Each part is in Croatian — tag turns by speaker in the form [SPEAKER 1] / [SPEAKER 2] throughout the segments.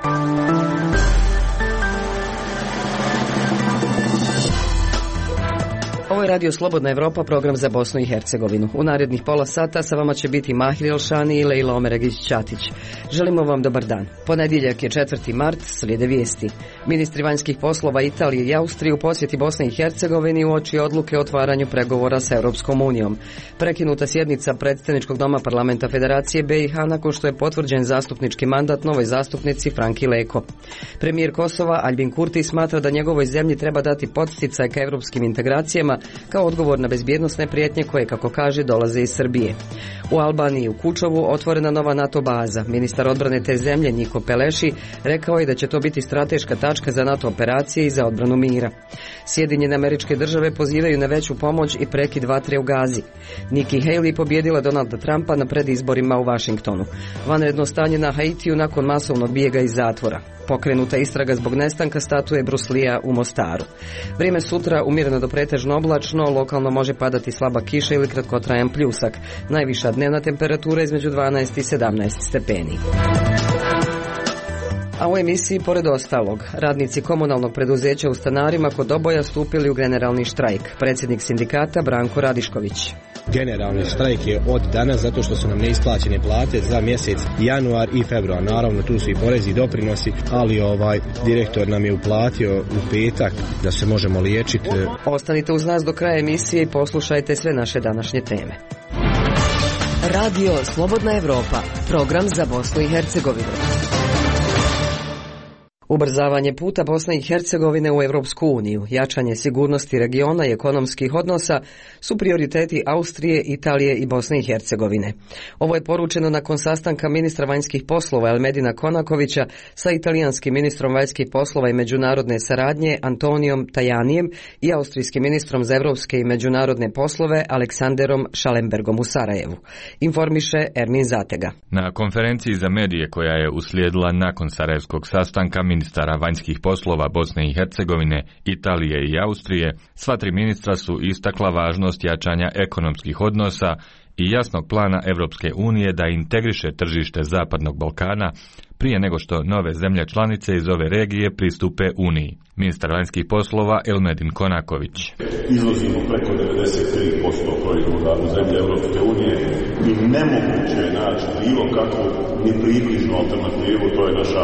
[SPEAKER 1] Ovo je Radio Slobodna Evropa, program za Bosnu i Hercegovinu. U narednih pola sata sa vama će biti Mahir Elšani i Lejla Omeregić-Ćatić. Želimo vam dobar dan. Ponedjeljak je 4. mart, slijede vijesti. Ministri vanjskih poslova Italije i Austrije u posjeti Bosne i Hercegovini uoči odluke o otvaranju pregovora sa Europskom unijom. Prekinuta sjednica Predstavničkog doma Parlamenta Federacije BiH nakon što je potvrđen zastupnički mandat novoj zastupnici Franki Leko. Premijer Kosova Aljbin Kurti smatra da njegovoj zemlji treba dati podsticaj ka europskim integracijama kao odgovor na bezbjednosne prijetnje koje, kako kaže, dolaze iz Srbije. U Albaniji i u Kučovu otvorena nova NATO baza. Ministar odbrane te zemlje Niko Peleši rekao je da će to biti strateška tačka za NATO operacije i za odbranu mira. Sjedinjene Američke Države pozivaju na veću pomoć i prekid vatre u Gazi. Nikki Haley pobjedila Donalda Trumpa na predizborima u Vašingtonu. Vanredno stanje na Haitiju nakon masovnog bijega iz zatvora. Pokrenuta istraga zbog nestanka statue Bruce Lee-a u Mostaru. Vrijeme sutra umjereno do pretežno oblačno, lokalno može padati slaba kiša ili kratkotrajan pljusak. Najviša dnevna temperatura između 12 i 17 stepeni. A u emisiji, pored ostalog, radnici komunalnog preduzeća u Stanarima kod Oboja stupili u generalni štrajk. Predsjednik sindikata Branko Radišković.
[SPEAKER 2] Generalni štrajk je od danas zato što su nam neisplaćene plate za mjesec januar i februar. Naravno, tu su i porezi i doprinosi, ali direktor nam je uplatio u petak da se možemo liječiti.
[SPEAKER 1] Ostanite uz nas do kraja emisije i poslušajte sve naše današnje teme. Radio Slobodna Evropa, program za Bosnu i Hercegovinu. Ubrzavanje puta Bosne i Hercegovine u Europsku uniju, jačanje sigurnosti regiona i ekonomskih odnosa su prioriteti Austrije, Italije i Bosne i Hercegovine. Ovo je poručeno nakon sastanka ministra vanjskih poslova Elmedina Konakovića sa italijanskim ministrom vanjskih poslova i međunarodne saradnje Antonijom Tajanijem i austrijskim ministrom za evropske i međunarodne poslove Aleksanderom Schallenbergom u Sarajevu. Informiše Ermin Zatega.
[SPEAKER 3] Na konferenciji za medije koja je uslijedila nakon sarajevskog sastanka ministara vanjskih poslova Bosne i Hercegovine, Italije i Austrije, sva tri ministra su istakla važnost jačanja ekonomskih odnosa i jasnog plana Europske unije da integriše tržište Zapadnog Balkana prije nego što nove zemlje članice iz ove regije pristupe Uniji. Ministar vanjskih poslova Elmedin Konaković.
[SPEAKER 4] Izvozimo preko 93% proizvoda u zemlje Europske unije i nemoguće je naći bilo kakvu ni približnu alternativu, to je naša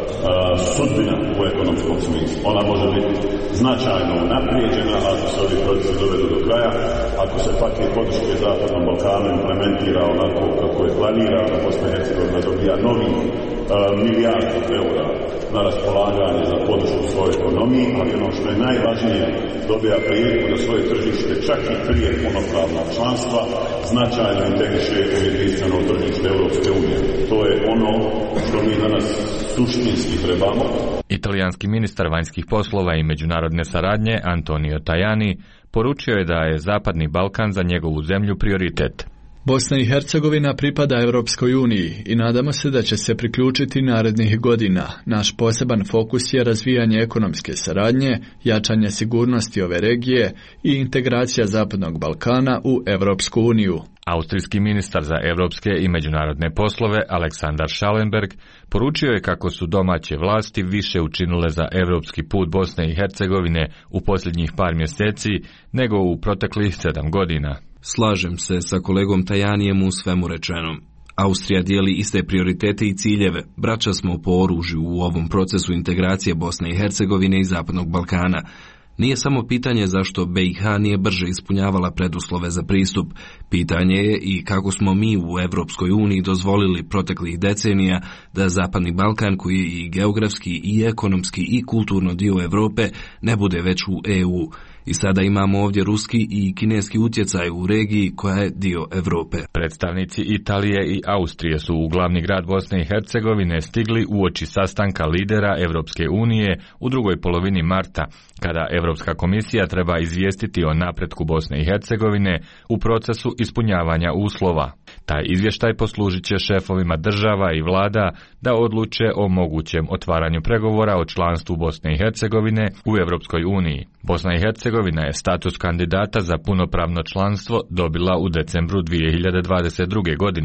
[SPEAKER 4] sudbina u ekonomskom smislu. Ona može biti značajno naprijeđena ako se ovi procesi dovedu do kraja, ako se paket podrške Zapadnom Balkanu implementira onako kako je planirano, Bosna i Hercegovina dobija novih milijardu eura na raspolaganje za podršku svojoj ekonomiji, ali ono što je najvažnije, dobija priliku da svoje tržište čak i prije punopravnog članstva značajno integriše u jedinstveno tržište Europske unije. To je ono što mi danas suštinski trebamo.
[SPEAKER 3] Italijanski ministar vanjskih poslova i međunarodne saradnje Antonio Tajani poručio je da je Zapadni Balkan za njegovu zemlju prioritet.
[SPEAKER 5] Bosna i Hercegovina pripada Europskoj uniji i nadamo se da će se priključiti narednih godina. Naš poseban fokus je razvijanje ekonomske saradnje, jačanje sigurnosti ove regije i integracija Zapadnog Balkana u Europsku uniju.
[SPEAKER 3] Austrijski ministar za europske i međunarodne poslove Aleksandar Schallenberg poručio je kako su domaće vlasti više učinile za europski put Bosne i Hercegovine u posljednjih par mjeseci nego u proteklih 7 godina.
[SPEAKER 6] Slažem se sa kolegom Tajanijem u svemu rečenom. Austrija dijeli iste prioritete i ciljeve. Braća smo po oružju u ovom procesu integracije Bosne i Hercegovine i Zapadnog Balkana. Nije samo pitanje zašto BiH nije brže ispunjavala preduslove za pristup. Pitanje je i kako smo mi u Europskoj uniji dozvolili proteklih decenija da Zapadni Balkan, koji je i geografski i ekonomski i kulturno dio Europe, ne bude već u EU. I sada imamo ovdje ruski i kineski utjecaj u regiji koja je dio Europe.
[SPEAKER 3] Predstavnici Italije i Austrije su u glavni grad Bosne i Hercegovine stigli uoči sastanka lidera Europske unije u drugoj polovini marta, kada Europska komisija treba izvijestiti o napretku Bosne i Hercegovine u procesu ispunjavanja uslova. Taj izvještaj poslužit će šefovima država i vlada da odluče o mogućem otvaranju pregovora o članstvu Bosne i Hercegovine u Europskoj uniji. Bosna i Hercegovina je status kandidata za punopravno članstvo dobila u decembru 2022. godine.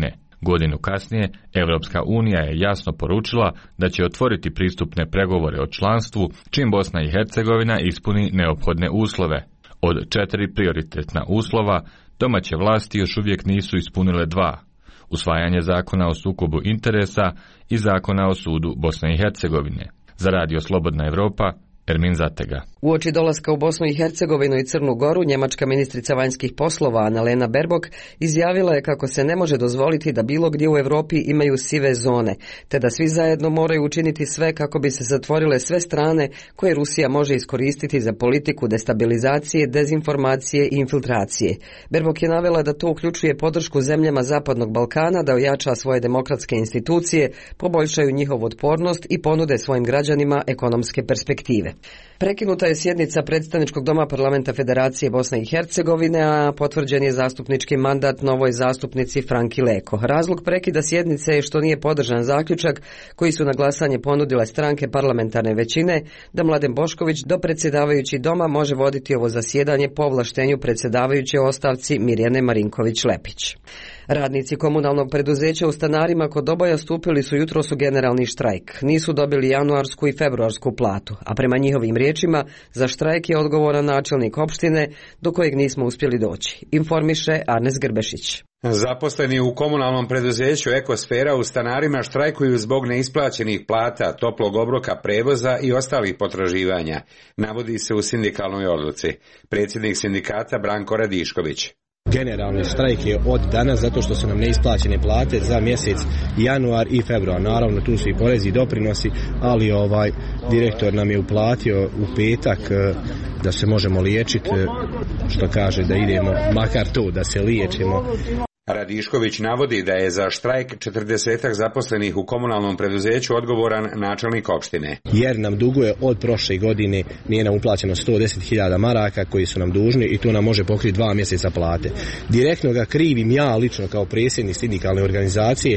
[SPEAKER 3] Godinu kasnije, Evropska unija je jasno poručila da će otvoriti pristupne pregovore o članstvu čim Bosna i Hercegovina ispuni neophodne uslove. Od 4 prioritetna uslova, domaće vlasti još uvijek nisu ispunile 2. Usvajanje zakona o sukobu interesa i zakona o sudu Bosne i Hercegovine. Za Radio Slobodna Evropa, Ermin Zatega.
[SPEAKER 1] Uoči dolaska u Bosnu i Hercegovinu i Crnu Goru, njemačka ministrica vanjskih poslova Annalena Baerbock izjavila je kako se ne može dozvoliti da bilo gdje u Europi imaju sive zone, te da svi zajedno moraju učiniti sve kako bi se zatvorile sve strane koje Rusija može iskoristiti za politiku destabilizacije, dezinformacije i infiltracije. Baerbock je navela da to uključuje podršku zemljama Zapadnog Balkana da ojača svoje demokratske institucije, poboljšaju njihovu otpornost i ponude svojim građanima ekonomske perspektive. Prekinuta je sjednica predstavničkog doma Parlamenta Federacije Bosne i Hercegovine, a potvrđen je zastupnički mandat novoj zastupnici Franki Leko. Razlog prekida sjednice je što nije podržan zaključak koji su na glasanje ponudile stranke parlamentarne većine da Mladen Bošković dopredsjedavajući doma može voditi ovo zasjedanje po ovlaštenju predsjedavajuće ostavci Mirjane Marinković-Lepić. Radnici komunalnog preduzeća u Stanarima kod Doboja stupili su jutros u generalni štrajk. Nisu dobili januarsku i februarsku platu, a prema njihovim riječima za štrajk je odgovoran načelnik opštine do kojeg nismo uspjeli doći. Informiše Arnes Grbešić.
[SPEAKER 7] Zaposleni u komunalnom preduzeću Ekosfera u Stanarima štrajkuju zbog neisplaćenih plata, toplog obroka prevoza i ostalih potraživanja, navodi se u sindikalnoj odluci. Predsjednik sindikata Branko Radišković.
[SPEAKER 2] Generalni štrajk je od danas zato što su nam neisplaćene plate za mjesec januar i februar. Naravno tu su i porezi i doprinosi, ali direktor nam je uplatio u petak da se možemo liječiti, što kaže da idemo makar to da se liječimo.
[SPEAKER 7] Radišković navodi da je za štrajk 40 zaposlenih u komunalnom preduzeću odgovoran načelnik opštine.
[SPEAKER 2] Jer nam duguje od prošle godine, nije nam uplaćeno 110.000 maraka koji su nam dužni i to nam može pokriti 2 mjeseca plate. Direktno ga krivim ja lično kao predsjednik sindikalne organizacije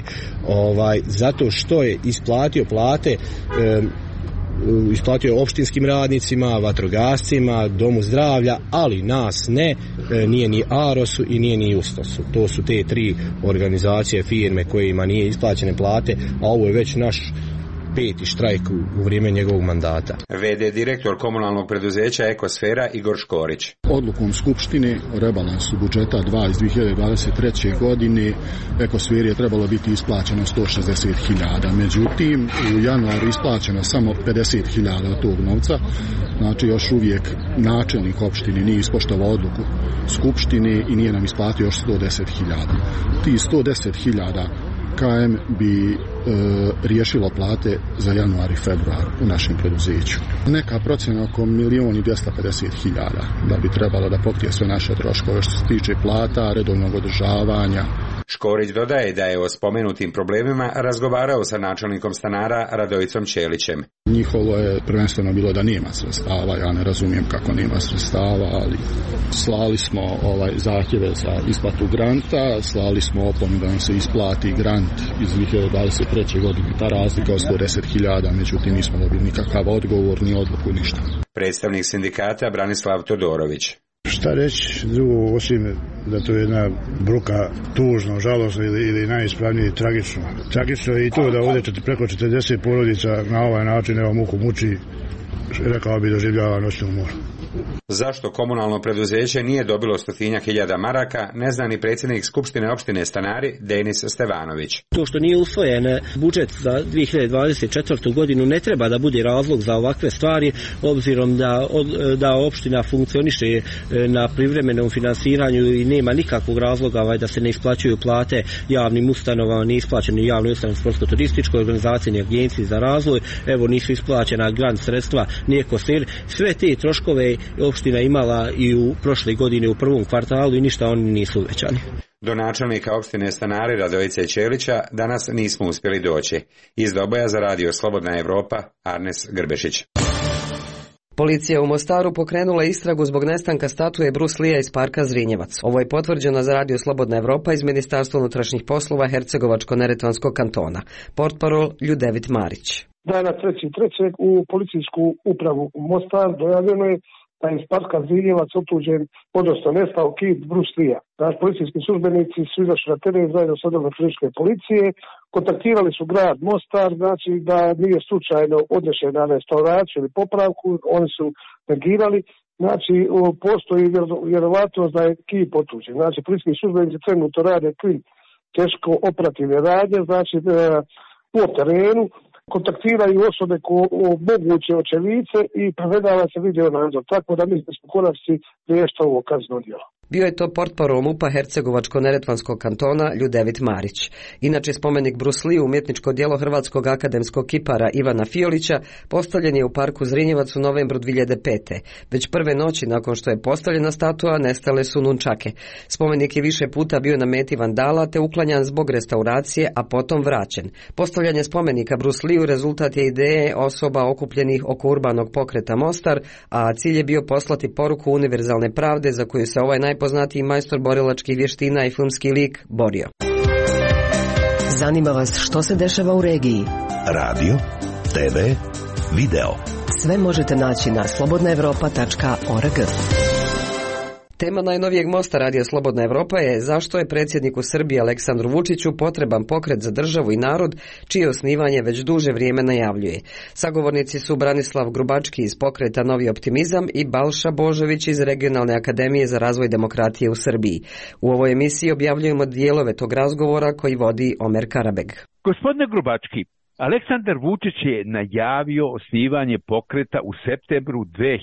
[SPEAKER 2] zato što je isplatio plate, isplatio je opštinskim radnicima, vatrogascima, domu zdravlja, ali nas ne, nije ni Arosu i nije ni Justosu. To su te 3 organizacije, firme kojima nije isplaćene plate, a ovo je već naš 5. štrajk u vrijeme njegovog mandata.
[SPEAKER 7] VD direktor komunalnog preduzeća Ekosfera Igor Škorić.
[SPEAKER 8] Odlukom Skupštine o rebalansu budžeta 2 iz 2023. godine Ekosferi je trebalo biti isplaćeno 160.000. Međutim, u januaru isplaćeno samo 50.000 od tog novca. Znači, još uvijek načelnik opštine nije ispoštovao odluku Skupštine i nije nam isplatio još 110.000. Ti 110.000 KM bi riješilo plate za januar i februar u našem preduzeću. Neka procjena oko 1.250.000 da bi trebalo da pokrije sve naše troškove što se tiče plata, redovnog održavanja.
[SPEAKER 7] Škorić dodaje da je o spomenutim problemima razgovarao sa načelnikom stanara Radovicom Ćelićem.
[SPEAKER 8] Njihovo je prvenstveno bilo da nema sredstava, ja ne razumijem kako nema sredstava, ali slali smo zahtjeve za isplatu granta, slali smo opomenu da nam se isplati grant iz 2023. godine, ta razlika od 110.000, međutim nismo dobili nikakav odgovor, ni odluku, ništa.
[SPEAKER 7] Predstavnik sindikata Branislav Todorović.
[SPEAKER 9] Šta reći drugo osim da to je jedna bruka, tužno, žalosno ili najispravnije tragično. Tragično je i to da ovdje preko 40 porodica na ovaj način evo muku muči, rekao bi doživljava noćnu moru.
[SPEAKER 7] Zašto komunalno preduzeće nije dobilo 100.000 maraka, ne zna ni predsjednik Skupštine opštine Stanari Denis Stevanović.
[SPEAKER 10] To što nije usvojen budžet za 2024. godinu ne treba da bude razlog za ovakve stvari, obzirom da opština funkcioniše na privremenom finansiranju i nema nikakvog razloga da se ne isplaćuju plate javnim ustanovama, nije isplaćeno javnoj ustanovi sportsko-turističkoj organizaciji ni agenciji za razvoj, evo nisu isplaćena grant sredstva, nije Ekosfer, sve te troškove opština imala i u prošle godine u prvom kvartalu i ništa oni nisu uvećani.
[SPEAKER 7] Do načelnika opštine Stanari Radovice Ćelića danas nismo uspjeli doći. Iz Doboja za Radio Slobodna Evropa, Arnes Grbešić.
[SPEAKER 1] Policija u Mostaru pokrenula istragu zbog nestanka statue Bruce Lee iz parka Zrinjevac. Ovo je potvrđeno za Radio Slobodna Evropa iz Ministarstva unutrašnjih poslova Hercegovačko-neretvanskog kantona. Portparol Ljudevit Marić.
[SPEAKER 11] Dana 3.3. u policijsku upravu u Mostar dojavljeno je da je iz parka Zrinjevac otuđen, odnosno nestao kip Bruce Lee-a. Naši policijski službenici su izašli na teren zajedno sa kriminalističke policije, kontaktirali su grad Mostar, znači da nije slučajno odnešen na restauraciju ili popravku, oni su negirali. Znači, postoji vjerovatnost da je kip otuđen. Znači, policijski službenici trenutno rade teško operativne radnje, znači po terenu, kontaktiraju osobe moguće očevice i prevedava se video nadzor. Tako da mi smo konačni riješiti ovo kazneno djelo.
[SPEAKER 1] Bio je to portparol MUP-a Hercegovačko-neretvanskog kantona Ljudevit Marić. Inače, spomenik Bruce Lee, umjetničko djelo hrvatskog akademskog kipara Ivana Fiolića, postavljen je u parku Zrinjevac u novembru 2005. Već prve noći nakon što je postavljena statua, nestale su nunčake. Spomenik je više puta bio na meti vandala te uklanjan zbog restauracije, a potom vraćen. Postavljanje spomenika Bruce Lee rezultat je ideje osoba okupljenih oko urbanog pokreta Mostar, a cilj je bio poslati poruku univerzalne pravde za koju se ovaj najpoznatiji majstor borilačkih vještina i filmski lik borio.
[SPEAKER 12] Zanima vas što se dešava u regiji?
[SPEAKER 13] Radio, TV, video.
[SPEAKER 12] Sve možete naći na slobodnaevropa.org.
[SPEAKER 1] Tema najnovijeg mosta Radija Slobodna Evropa je zašto je predsjedniku Srbije Aleksandru Vučiću potreban pokret za državu i narod, čije osnivanje već duže vrijeme najavljuje. Sagovornici su Branislav Grubački iz pokreta Novi optimizam i Balša Božović iz Regionalne akademije za razvoj demokratije u Srbiji. U ovoj emisiji objavljujemo dijelove tog razgovora koji vodi Omer Karabeg.
[SPEAKER 14] Gospodine Grubački, Aleksandar Vučić je najavio osnivanje pokreta u septembru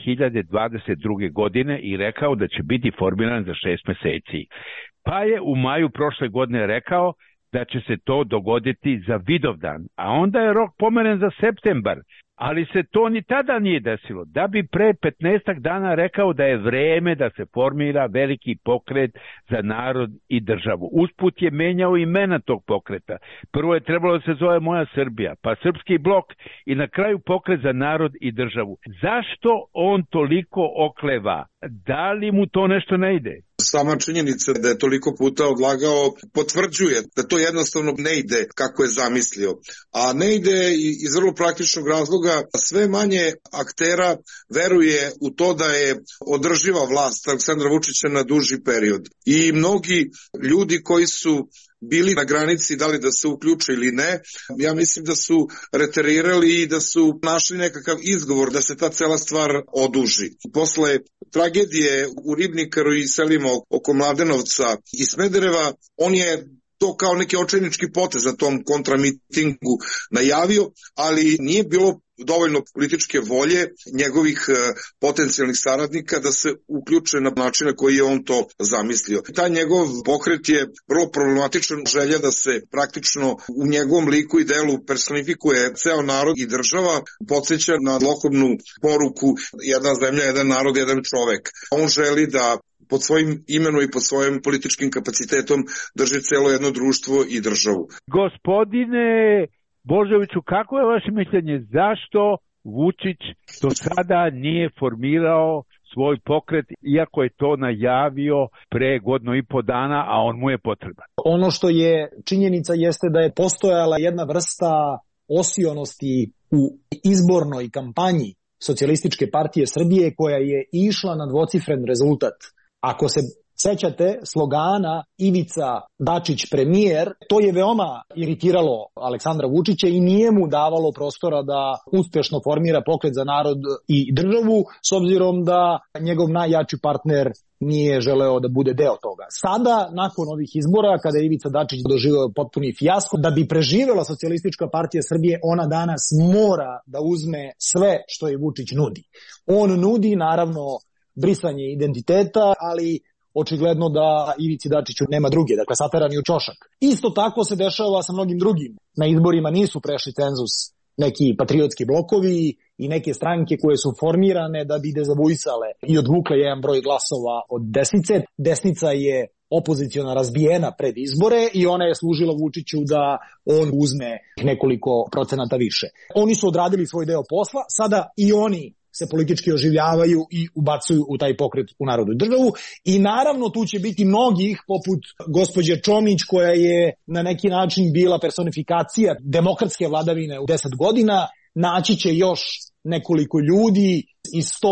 [SPEAKER 14] 2022. godine i rekao da će biti formiran za 6 mjeseci. Pa je u maju prošle godine rekao da će se to dogoditi za Vidovdan, a onda je rok pomeren za septembar. Ali se to ni tada nije desilo, da bi pre 15 dana rekao da je vreme da se formira veliki pokret za narod i državu. Usput je menjao imena tog pokreta. Prvo je trebalo da se zove Moja Srbija, pa Srpski blok i na kraju pokret za narod i državu. Zašto on toliko okleva? Da li mu to nešto ne ide?
[SPEAKER 15] Sama činjenica da je toliko puta odlagao potvrđuje da to jednostavno ne ide kako je zamislio. A ne ide iz vrlo praktičnog razloga, sve manje aktera veruje u to da je održiva vlast Aleksandra Vučića na duži period. I mnogi ljudi koji su bili na granici da li da se uključe ili ne, ja mislim da su reterirali i da su našli nekakav izgovor da se ta cela stvar oduži. Posle tragedije u Ribnikaru i selima oko Mladenovca i Smedereva, on je to kao neki očajnički potez na tom kontramitingu najavio, ali nije bilo dovoljno političke volje njegovih potencijalnih saradnika da se uključe na način na koji je on to zamislio. Taj njegov pokret je vrlo problematičan, želja da se praktično u njegovom liku i delu personifikuje ceo narod i država, podsjeća na zlokobnu poruku jedna zemlja, jedan narod, jedan čovek. On želi da pod svojim imenom i pod svojim političkim kapacitetom drži celo jedno društvo i državu.
[SPEAKER 14] Gospodine Božoviću, kako je vaše mišljenje? Zašto Vučić do sada nije formirao svoj pokret, iako je to najavio pre 1,5 dana, a on mu je potreban?
[SPEAKER 16] Ono što je činjenica jeste da je postojala jedna vrsta osionosti u izbornoj kampanji Socijalističke partije Srbije koja je išla na dvocifren rezultat. Ako se sećate slogana Ivica Dačić premijer, to je veoma iritiralo Aleksandra Vučića i nije mu davalo prostora da uspešno formira pokret za narod i državu, s obzirom da njegov najjači partner nije želeo da bude deo toga. Sada, nakon ovih izbora, kada je Ivica Dačić doživeo potpuni fijasko, da bi preživela Socijalistička partija Srbije, ona danas mora da uzme sve što je Vučić nudi. On nudi, naravno, brisanje identiteta, ali očigledno da Ivici Dačiću nema druge, dakle saterani u ćošak. Isto tako se dešava sa mnogim drugim. Na izborima nisu prešli cenzus neki patriotski blokovi i neke stranke koje su formirane da bi dezavuisale i odvukle jedan broj glasova od desnice. Desnica je opoziciona razbijena pred izbore i ona je služila Vučiću da on uzme nekoliko procenata više. Oni su odradili svoj deo posla, sada i oni se politički oživljavaju i ubacuju u taj pokret u narodu i državu. I naravno tu će biti mnogih, poput gospođe Čomić, koja je na neki način bila personifikacija demokratske vladavine u 10 godina. Naći će još nekoliko ljudi iz tog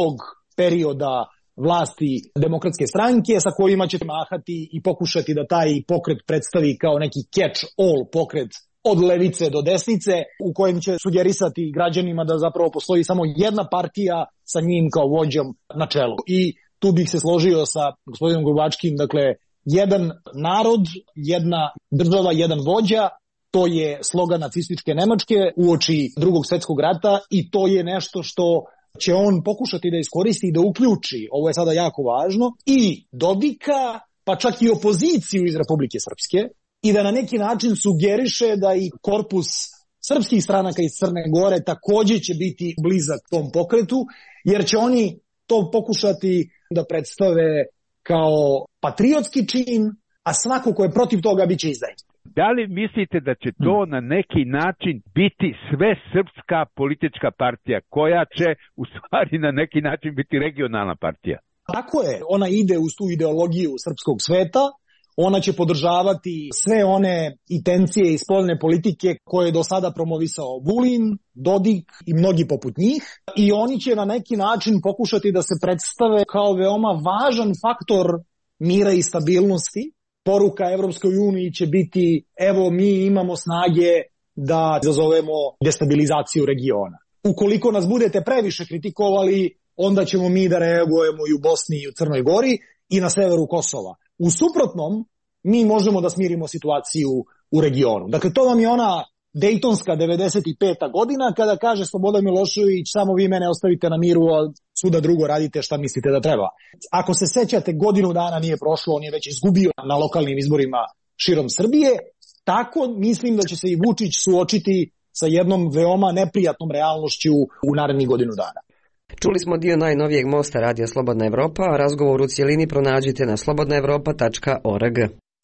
[SPEAKER 16] perioda vlasti Demokratske stranke sa kojima će mahati i pokušati da taj pokret predstavi kao neki catch-all pokret od levice do desnice, u kojem će sugerisati građanima da zapravo postoji samo jedna partija sa njim kao vođom na čelu. I tu bih se složio sa gospodinom Grubačkim, dakle, jedan narod, jedna država, jedan vođa, to je slogan nacističke Nemačke uoči Drugog svjetskog rata i to je nešto što će on pokušati da iskoristi i da uključi, ovo je sada jako važno, i Dodika, pa čak i opoziciju iz Republike Srpske, i da na neki način sugeriše da i korpus srpskih stranaka iz Crne Gore također će biti blizak tom pokretu, jer će oni to pokušati da predstave kao patriotski čin, a svako ko je protiv toga bit će izdajnik.
[SPEAKER 14] Da li mislite da će to na neki način biti sve srpska politička partija, koja će u stvari na neki način biti regionalna partija?
[SPEAKER 16] Tako je, ona ide uz tu ideologiju srpskog sveta, ona će podržavati sve one intencije i spoljne politike koje je do sada promovisao Vulin, Dodik i mnogi poput njih, i oni će na neki način pokušati da se predstave kao veoma važan faktor mira i stabilnosti. Poruka Evropskoj uniji će biti, evo mi imamo snage da izazovemo destabilizaciju regiona. Ukoliko nas budete previše kritikovali, onda ćemo mi da reagujemo i u Bosni i u Crnoj Gori i na severu Kosova. U suprotnom, mi možemo da smirimo situaciju u regionu. Dakle, to vam je ona Dejtonska 95. godina kada kaže Slobodan Milošević, samo vi mene ostavite na miru, a svuda drugo radite šta mislite da treba. Ako se sećate, godinu dana nije prošlo, on je već izgubio na lokalnim izborima širom Srbije. Tako mislim da će se i Vučić suočiti sa jednom veoma neprijatnom realnošću u narednih godinu dana.
[SPEAKER 1] Čuli smo dio najnovijeg mosta Radio Slobodna Evropa, a razgovor u cijelini pronađite na slobodnaevropa.org.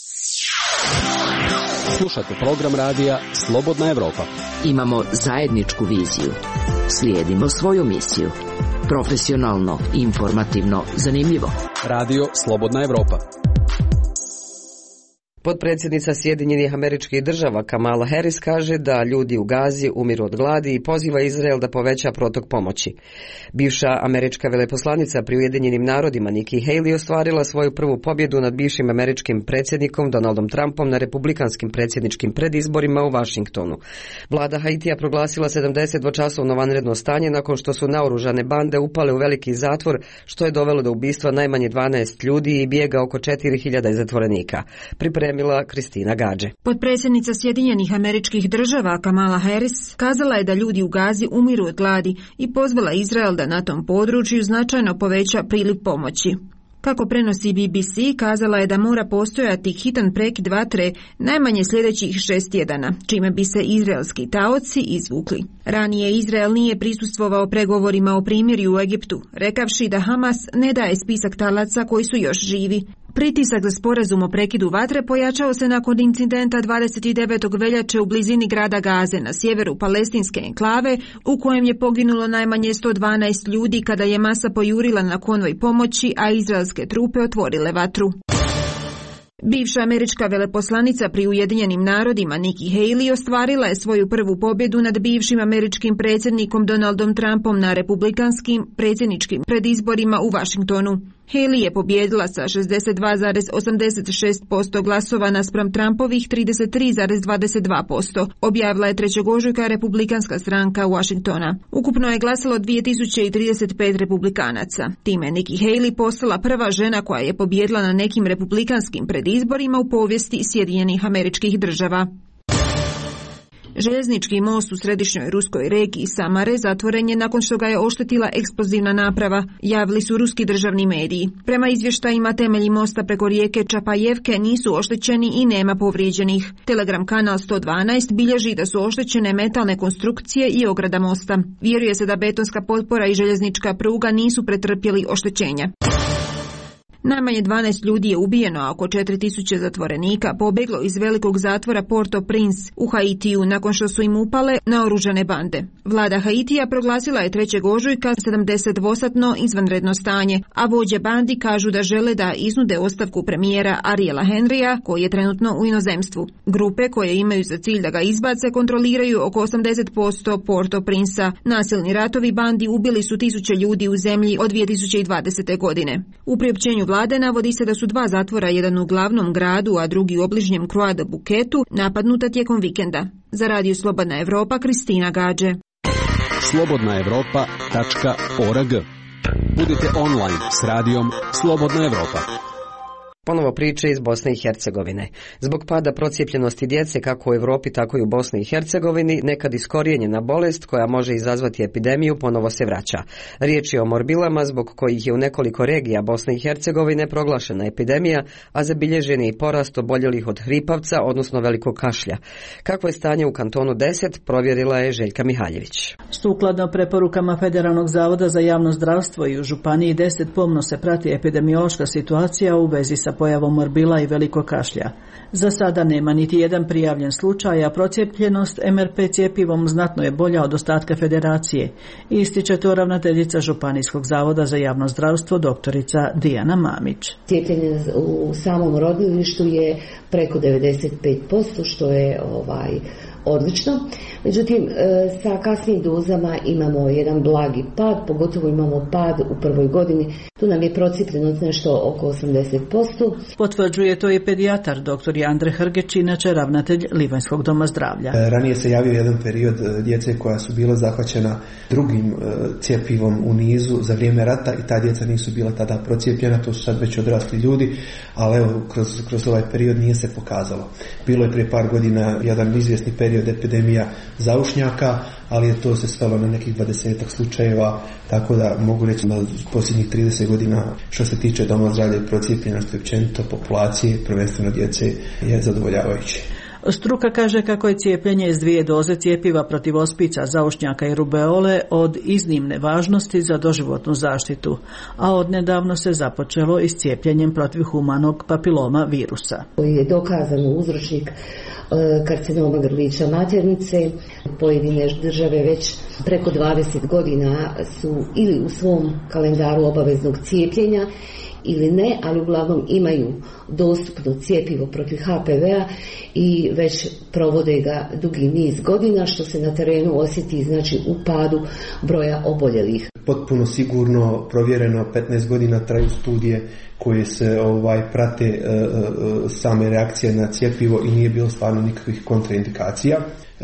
[SPEAKER 17] Slušate program radija Slobodna Evropa.
[SPEAKER 18] Imamo zajedničku viziju. Slijedimo svoju misiju. Profesionalno, informativno, zanimljivo.
[SPEAKER 17] Radio Slobodna Evropa.
[SPEAKER 1] Potpredsjednica Sjedinjenih Američkih Država Kamala Harris kaže da ljudi u Gazi umiru od gladi i poziva Izrael da poveća protok pomoći. Bivša američka veleposlanica pri Ujedinjenim narodima Nikki Haley ostvarila svoju prvu pobjedu nad bivšim američkim predsjednikom Donaldom Trumpom na republikanskim predsjedničkim predizborima u Washingtonu. Vlada Haitija proglasila 72-časovno vanredno stanje nakon što su naoružane bande upale u veliki zatvor, što je dovelo do ubistva najmanje 12 ljudi i bijega oko 4000 zatvorenika. Kristina Gađe.
[SPEAKER 19] Potpredsjednica Sjedinjenih Američkih Država Kamala Harris kazala je da ljudi u Gazi umiru od gladi i pozvala Izrael da na tom području značajno poveća priliv pomoći. Kako prenosi BBC, kazala je da mora postojati hitan prekid vatre najmanje sljedećih 6 tjedana, čime bi se izraelski taoci izvukli. Ranije Izrael nije prisustvovao pregovorima o primirju u Egiptu, rekavši da Hamas ne daje spisak talaca koji su još živi. Pritisak za sporazum o prekidu vatre pojačao se nakon incidenta 29. veljače u blizini grada Gaze na sjeveru palestinske enklave, u kojem je poginulo najmanje 112 ljudi kada je masa pojurila na konvoj pomoći, a izraelske trupe otvorile vatru. Bivša američka veleposlanica pri Ujedinjenim narodima Nikki Haley ostvarila je svoju prvu pobjedu nad bivšim američkim predsjednikom Donaldom Trumpom na republikanskim predsjedničkim predizborima u Washingtonu. Haley je pobjedila sa 62,86% glasova naspram Trumpovih 33,22%, objavila je 3. ožujka republikanska stranka Washingtona. Ukupno je glasalo 2035 republikanaca. Time je Nikki Haley postala prva žena koja je pobjedila na nekim republikanskim predizborima u povijesti Sjedinjenih Američkih Država. Željeznički most u središnjoj ruskoj regiji Samare zatvoren je nakon što ga je oštetila eksplozivna naprava, javili su ruski državni mediji. Prema izvještajima, temelji mosta preko rijeke Čapajevke nisu oštećeni i nema povrijeđenih. Telegram kanal 112 bilježi da su oštećene metalne konstrukcije i ograda mosta. Vjeruje se da betonska potpora i željeznička pruga nisu pretrpjeli oštećenja. Najmanje 12 ljudi je ubijeno, a oko 4000 zatvorenika pobjeglo iz velikog zatvora Port-au-Prince u Haitiju nakon što su im upale naoružane bande. Vlada Haitija proglasila je 3. ožujka 72-satno izvanredno stanje, a vođe bandi kažu da žele da iznude ostavku premijera Ariela Henrya, koji je trenutno u inozemstvu. Grupe koje imaju za cilj da ga izbace kontroliraju oko 80% Port-au-Prince-a. Nasilni ratovi bandi ubili su 1000 ljudi u zemlji od 2020. godine. U priopćenju vlade navodi se da su 2 zatvora, jedan u glavnom gradu, a drugi u obližnjem Croix de Bouquetu, napadnuta tijekom vikenda. Za Radio Slobodna Evropa, Kristina Gađe.
[SPEAKER 17] slobodnaevropa.org. Budite online s radijom Slobodna Evropa.
[SPEAKER 1] Ponovo priče iz Bosne i Hercegovine. Zbog pada procijepljenosti djece kako u Europi tako i u Bosni i Hercegovini, nekad iskorijenjena bolest koja može izazvati epidemiju ponovo se vraća. Riječ je o morbilama zbog kojih je u nekoliko regija Bosne i Hercegovine proglašena epidemija, a zabilježen je i porast oboljelih od hripavca, odnosno velikog kašlja. Kakvo je stanje u kantonu 10, provjerila je Željka Mihaljević.
[SPEAKER 20] Sukladno preporukama Federalnog zavoda za javno zdravstvo i u Županiji 10 pomno se prati epidemiološka situacija u vezi sa pojavom morbila i velikog kašlja. Za sada nema niti jedan prijavljen slučaj, a procijepljenost MRP cjepivom znatno je bolja od ostatka federacije. Ističe to ravnateljica Županijskog zavoda za javno zdravstvo doktorica Dijana Mamić.
[SPEAKER 21] Cijepljenje u samom rodilištu je preko 95%, što je odlično. Međutim, sa kasnijim dozama imamo jedan blagi pad, pogotovo imamo pad u prvoj godini. Tu nam je procijepljenost nešto oko 80%.
[SPEAKER 20] Potvrđuje to i pedijatar dr. Andre Hrgeć, inače ravnatelj Livanjskog doma zdravlja.
[SPEAKER 22] Ranije se javio jedan period djece koja su bila zahvaćena drugim cjepivom u nizu za vrijeme rata i ta djeca nisu bila tada procijepljena, to su sad već odrasli ljudi, ali evo, kroz ovaj period nije se pokazalo. Bilo je prije par godina jedan izvjesni period epidemija zaušnjaka, ali je to se svelo na nekih 20 slučajeva, tako da mogu reći da posljednjih 30 godina što se tiče doma zdravlja i procijepljenosti općenito populacije, prvenstveno djece, je zadovoljavajući.
[SPEAKER 20] Struka kaže kako je cijepljenje iz 2 doze cjepiva protiv ospica, zaušnjaka i rubeole od iznimne važnosti za doživotnu zaštitu, a odnedavno se započelo i s cijepljenjem protiv humanog papiloma virusa.
[SPEAKER 21] Koji je dokazan uzročnik karcinoma grlića maternice. Pojedine države već preko 20 godina su ili u svom kalendaru obaveznog cijepljenja ili ne, ali uglavnom imaju dostupno cjepivo protiv HPV-a i već provode ga dugi niz godina, što se na terenu osjeti znači u padu broja oboljelih.
[SPEAKER 22] Potpuno sigurno, provjereno, 15 godina traju studije koje se prate same reakcije na cjepivo i nije bilo stvarno nikakvih kontraindikacija.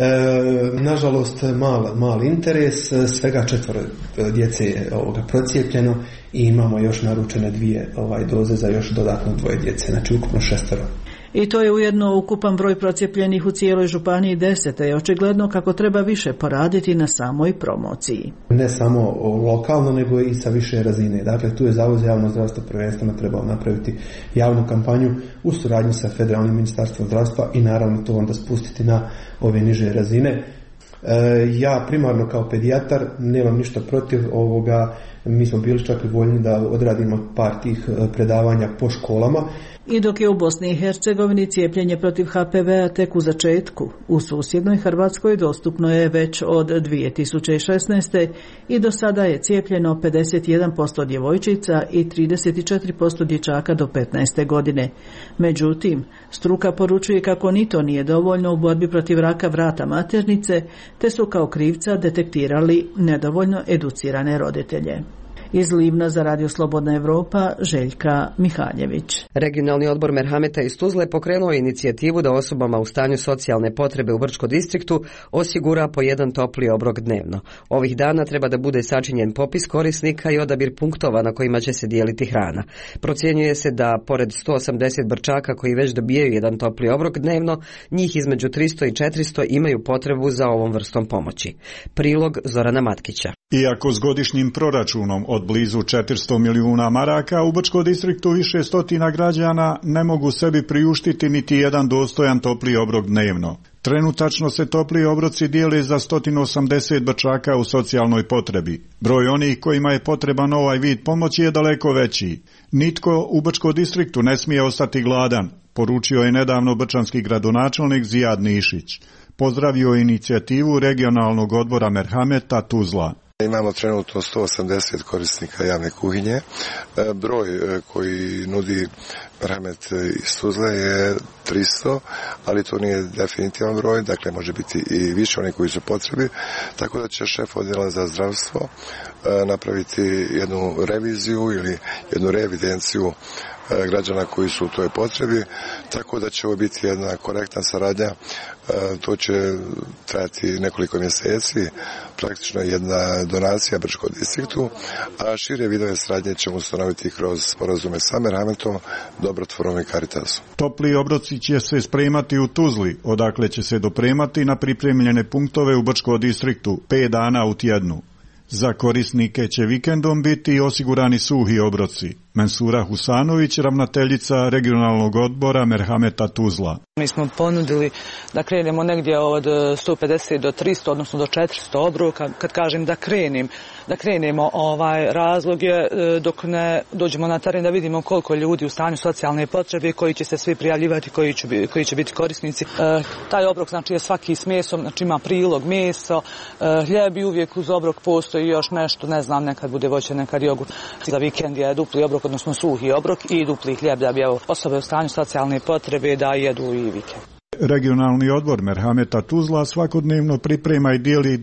[SPEAKER 22] Nažalost, mal interes, svega 4 djece je procijepljeno i imamo još naručene 2 doze za još dodatno 2 djece, znači ukupno 6.
[SPEAKER 20] I to je ujedno ukupan broj procijepljenih u cijeloj Županiji 10, je očigledno kako treba više poraditi na samoj promociji.
[SPEAKER 22] Ne samo lokalno, nego i sa više razine. Dakle, tu je Zavod za javno zdravstvo prvenstveno trebao napraviti javnu kampanju u suradnji sa Federalnim ministarstvom zdravstva i naravno to onda spustiti na ove niže razine. Ja primarno kao pedijatar nemam ništa protiv ovoga, mi smo bili čak i voljni da odradimo par tih predavanja po školama.
[SPEAKER 20] I dok je u Bosni i Hercegovini cijepljenje protiv HPV-a tek u začetku, u susjednoj Hrvatskoj dostupno je već od 2016. i do sada je cijepljeno 51% djevojčica i 34% dječaka do 15. godine. Međutim, struka poručuje kako ni to nije dovoljno u borbi protiv raka vrata maternice, te su kao krivca detektirali nedovoljno educirane roditelje. Iz Livna za Radio Slobodna Evropa, Željka Mihaljević.
[SPEAKER 1] Regionalni odbor Merhameta iz Tuzle pokrenuo je inicijativu da osobama u stanju socijalne potrebe u Brčkom distriktu osigura po 1 topli obrok dnevno. Ovih dana treba da bude sačinjen popis korisnika i odabir punktova na kojima će se dijeliti hrana. Procjenjuje se da, pored 180 Brčaka koji već dobijaju 1 topli obrok dnevno, njih između 300 i 400 imaju potrebu za ovom vrstom pomoći. Prilog Zorana Matkića.
[SPEAKER 23] Iako s godišnjim proračunom od blizu 400 milijuna maraka, u Brčkom distriktu više stotina građana ne mogu sebi priuštiti niti jedan dostojan topli obrok dnevno. Trenutačno se topli obroci dijele za 180 brčaka u socijalnoj potrebi. Broj onih kojima je potreban ovaj vid pomoći je daleko veći. Nitko u Brčkom distriktu ne smije ostati gladan, poručio je nedavno brčanski gradonačelnik Zijad Nišić. Pozdravio je inicijativu regionalnog odbora Merhameta Tuzla.
[SPEAKER 4] Imamo trenutno 180 korisnika javne kuhinje. Broj koji nudi Merhamet iz Tuzle je 300, ali to nije definitivan broj, dakle može biti i više oni koji su potrebi, tako da će šef odjela za zdravstvo napraviti jednu reviziju ili jednu reevidenciju građana koji su u toj potrebi, tako da će ovo biti jedna korektna saradnja. To će trajati nekoliko mjeseci, praktično jedna donacija Brčkom distriktu, a šire vidove saradnje ćemo ustanoviti kroz sporazume sa Merhametom, Dobrotvorom i Caritasom.
[SPEAKER 23] Topli obroci će se spremati u Tuzli, odakle će se dopremati na pripremljene punktove u Brčkom distriktu 5 dana u tjednu. Za korisnike će vikendom biti osigurani suhi obroci. Mensura Husanović, ravnateljica regionalnog odbora Merhameta Tuzla.
[SPEAKER 5] Mi smo ponudili da krenemo negdje od 150 do 300, odnosno do 400 obroka. Kad kažem da krenemo, razlog je dok ne dođemo na teren da vidimo koliko ljudi u stanju socijalne potrebe, koji će se svi prijavljivati, koji će biti korisnici. Taj obrok znači je svaki s mesom, znači ima prilog meso, hljeb i uvijek uz obrok postoji još nešto, ne znam, nekad bude voće, nekad jogurt. Za vikend je dupli obrok, odnosno suhi obrok i dupli hljeb da bi osobe u stanju socijalne potrebe da jedu i vikend.
[SPEAKER 23] Regionalni odbor Merhameta Tuzla svakodnevno priprema i dijeli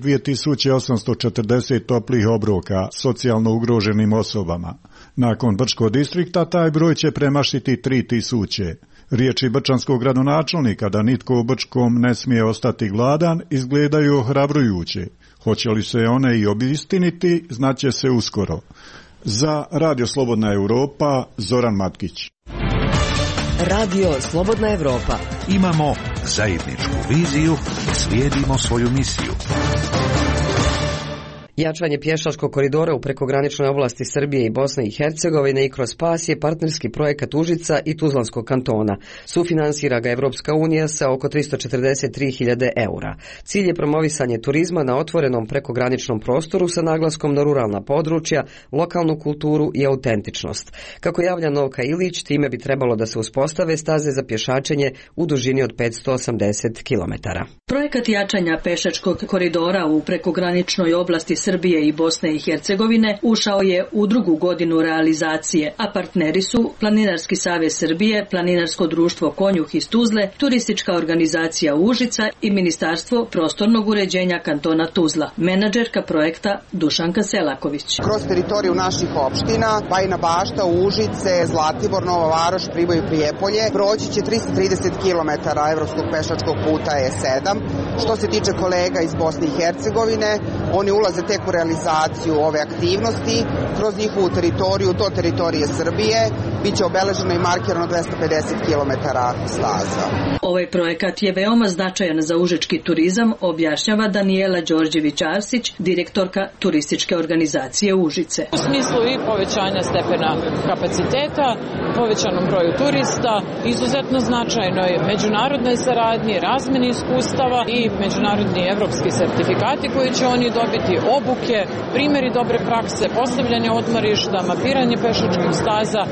[SPEAKER 23] 2840 toplih obroka socijalno ugroženim osobama. Nakon Brčkog distrikta taj broj će premašiti 3000. Riječi brčanskog gradonačelnika da nitko u Brčkom ne smije ostati gladan izgledaju ohrabrujuće. Hoće li se one i obistiniti, znaće se uskoro. Za Radio Slobodna Europa, Zoran Matkić.
[SPEAKER 12] Radio Slobodna Europa.
[SPEAKER 13] Imamo zajedničku viziju i slijedimo svoju misiju.
[SPEAKER 1] Jačanje pješačkog koridora u prekograničnoj oblasti Srbije i Bosne i Hercegovine i kroz pas je partnerski projekat Užica i Tuzlanskog kantona. Sufinansira ga Evropska unija sa oko 343.000 eura. Cilj je promovisanje turizma na otvorenom prekograničnom prostoru sa naglaskom na ruralna područja, lokalnu kulturu i autentičnost. Kako javlja Novka Ilić, time bi trebalo da se uspostave staze za pješačenje u dužini od 580 km.
[SPEAKER 6] Projekat jačanja pešačkog koridora u prekograničnoj oblasti Srbije i Bosne i Hercegovine ušao je u 2. godinu realizacije, a partneri su Planinarski savez Srbije, Planinarsko društvo Konjuh iz Tuzle, Turistička organizacija Užica i Ministarstvo prostornog uređenja kantona Tuzla. Menadžerka projekta Dušanka Selaković.
[SPEAKER 24] Kroz teritoriju naših opština, Bajina Bašta, Užice, Zlatibor, Nova Varoš, Priboj i Prijepolje, proći će 330 km evropskog pešačkog puta E7. Što se tiče kolega iz Bosne i Hercegovine, oni ulaze tek u realizaciju ove aktivnosti. Kroz njihovu teritoriju do teritorije Srbije biće obeleženo i markirano 250 km staza.
[SPEAKER 6] Ovaj projekat je veoma značajan za užički turizam, objašnjava Danijela Đorđević-Arsić, direktorka Turističke organizacije Užice.
[SPEAKER 25] U smislu i povećanja stepena kapaciteta, povećanom broju turista, izuzetno značajnoj međunarodnoj saradnji, razmeni iskustava i međunarodni evropski sertifikati koji će oni dobiti, obuke, primjeri dobre prakse, postavljanje odmorišta, mapiranje pešačkih staza,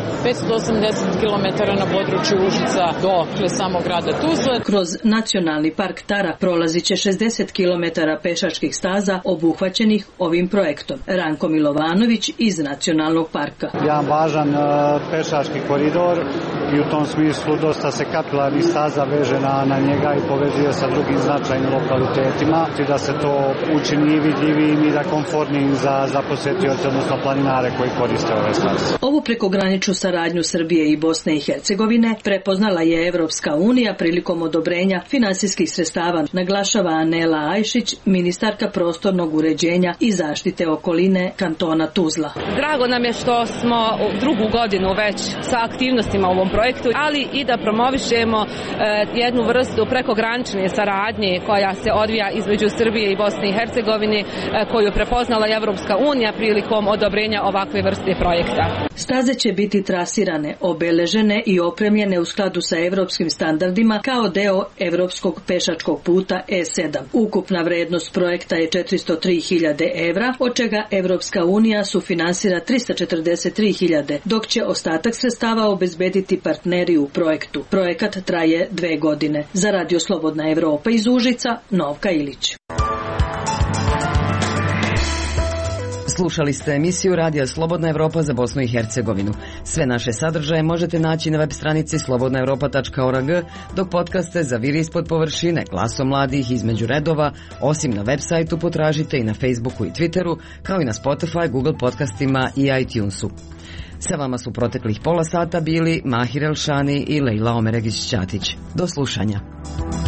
[SPEAKER 25] 580 km na području Užica do samog grada Tuzle.
[SPEAKER 6] Kroz Nacionalni park Tara prolazit će 60 km pešačkih staza obuhvaćenih ovim projektom. Ranko Milovanović iz Nacionalnog parka.
[SPEAKER 26] Jedan važan pešački koridor i u tom smislu dosta se kapilarnih staza veže na njega i povezuje sa drugim značajnim lokalitetima i da se to učini i vidljivijim i da komfortnijim za posetioce, odnosno planinare koji koriste ove staze.
[SPEAKER 6] Ovu prekograničnu saradnju Srbije i Bosne i Hercegovine prepoznala je Evropska unija prilikom odobrenja finansijskih sredstava, naglašava Anela Ajšić, ministarka prostornog uređenja i zaštite okoline kantona Tuzla.
[SPEAKER 27] Drago nam je što smo 2. godinu već sa aktivnostima u ovom projektu, ali i da promovišemo jednu vrstu prekogranične saradnje koja se odvija između Srbije i Bosne i Hercegovine, koju prepoznala i Evropska unija prilikom odobrenja ovakve vrste projekta.
[SPEAKER 6] Staze će biti trasirane, obeležene i opremljene u skladu sa evropskim standardima kao deo evropskog pešačkog puta E7. Ukupna vrednost projekta je 403.000 evra, od čega Evropska unija sufinansira 343.000, dok će ostatak sredstava obezbediti partneri u projektu. Projekat traje 2 godine. Za Radio Slobodna Evropa iz Užica, Novka Ilić.
[SPEAKER 1] Slušali ste emisiju Radija Slobodna Evropa za Bosnu i Hercegovinu. Sve naše sadržaje možete naći na web stranici slobodnaevropa.org, dok podcaste za Viri ispod površine, Glasom mladih, Između redova, osim na web sajtu potražite i na Facebooku i Twitteru, kao i na Spotify, Google podcastima i iTunesu. Sa vama su proteklih pola sata bili Mahir Elšani i Lejla Omeregić-Ćatić. Do slušanja.